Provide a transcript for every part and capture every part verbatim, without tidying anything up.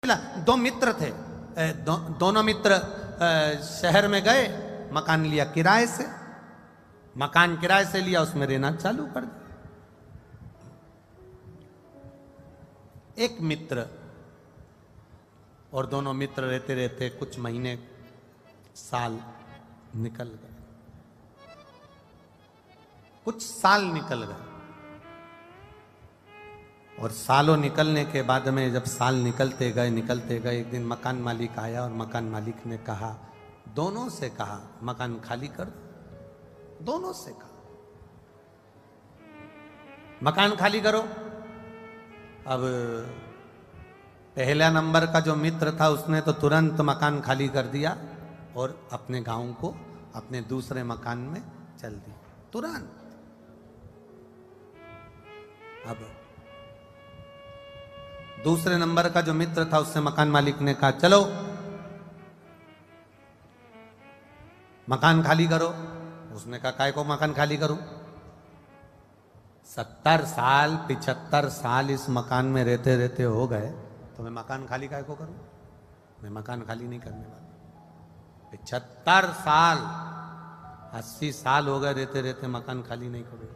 दो मित्र थे, दो, दोनों मित्र शहर में गए, मकान लिया किराए से, मकान किराए से लिया, उसमें रहना चालू कर दिया। एक मित्र और दोनों मित्र रहते रहते कुछ महीने साल निकल गए, कुछ साल निकल गए, और सालों निकलने के बाद में जब साल निकलते गए निकलते गए एक दिन मकान मालिक आया और मकान मालिक ने कहा, दोनों से कहा मकान खाली कर दो। दोनों से कहा मकान खाली करो। अब पहला नंबर का जो मित्र था उसने तो तुरंत मकान खाली कर दिया और अपने गांव को अपने दूसरे मकान में चल दिया तुरंत। अब दूसरे नंबर का जो मित्र था उससे मकान मालिक ने कहा, चलो मकान खाली करो। उसने कहा, काय को मकान खाली करूं? सत्तर साल पिछहत्तर साल इस मकान में रहते रहते हो गए, तो मैं मकान खाली काय को करूं? मैं मकान खाली नहीं करने वाला। पिछहत्तर साल अस्सी साल हो गए रहते रहते मकान खाली नहीं करूं,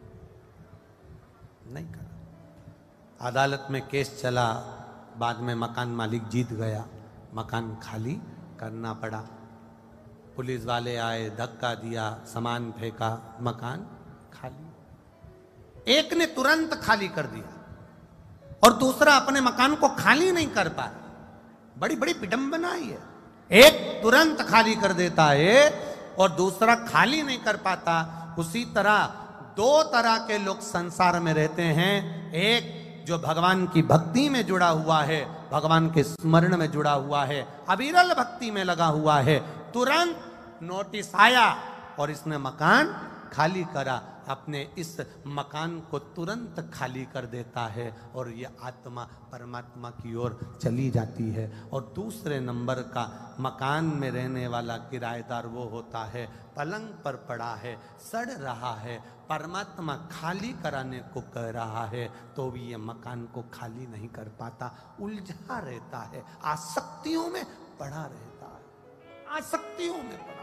नहीं करा। अदालत में केस चला, बाद में मकान मालिक जीत गया, मकान खाली करना पड़ा। पुलिस वाले आए, धक्का दिया, सामान फेंका, मकान खाली। एक ने तुरंत खाली कर दिया और दूसरा अपने मकान को खाली नहीं कर पाया। बड़ी बड़ी विडंबना है। एक तुरंत खाली कर देता है और दूसरा खाली नहीं कर पाता। उसी तरह दो तरह के लोग संसार में रहते हैं। एक जो भगवान की भक्ति में जुड़ा हुआ है, भगवान के स्मरण में जुड़ा हुआ है, अविरल भक्ति में लगा हुआ है, तुरंत नोटिस आया और इसने मकान खाली करा, अपने इस मकान को तुरंत खाली कर देता है और ये आत्मा परमात्मा की ओर चली जाती है। और दूसरे नंबर का मकान में रहने वाला किराएदार वो होता है, पलंग पर पड़ा है, सड़ रहा है, परमात्मा खाली कराने को कह रहा है तो भी ये मकान को खाली नहीं कर पाता, उलझा रहता है, आसक्तियों में पड़ा रहता है, आसक्तियों में पड़ा,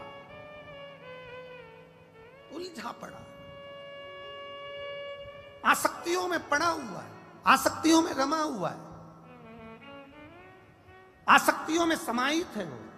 उलझा पड़ा, आसक्तियों में पड़ा हुआ है, आसक्तियों में रमा हुआ है, आसक्तियों में समाहित है वो।